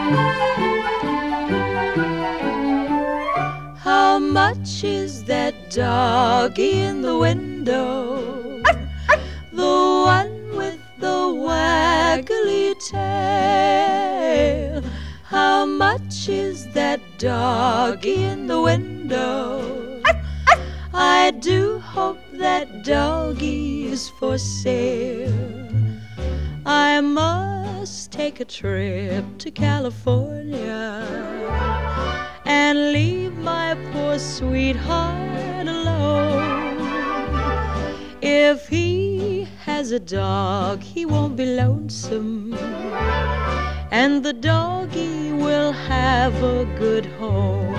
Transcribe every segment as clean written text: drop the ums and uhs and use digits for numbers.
How much is that doggy in the window? The one with the waggly tail. How much is that doggy in the window? I do hope that doggy's for sale. I must take a trip to California and leave my poor sweetheart alone. If he has a dog, he won't be lonesome, and the doggy will have a good home.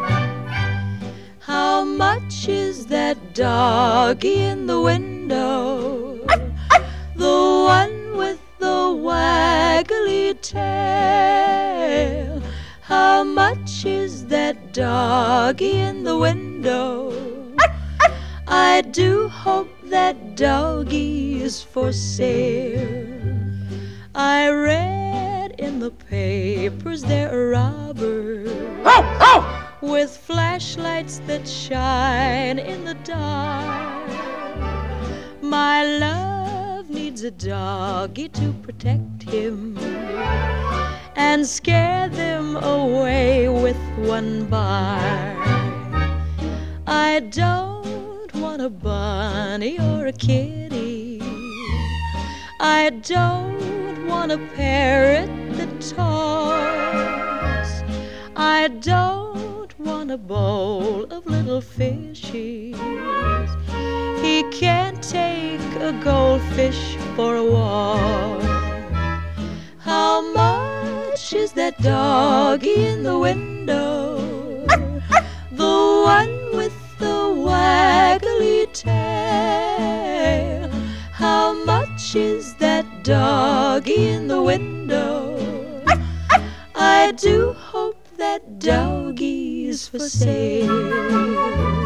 How much is that doggy in the window? The one with the waggly tail. How much is that doggy in the window? I do hope that doggy is for sale. I read in the papers there are robbers with flashlights that shine in the dark. My love needs a doggy to protect him and scare them away with one bark. I don't want a bunny or a kitty. I don't want a parrot that talks. I don't want a bowl of little fishies. He can't take a goldfish for a walk. How much is that doggy in the window? The one with the waggly tail. How much is that doggy in the window? I do hope that doggy's for sale.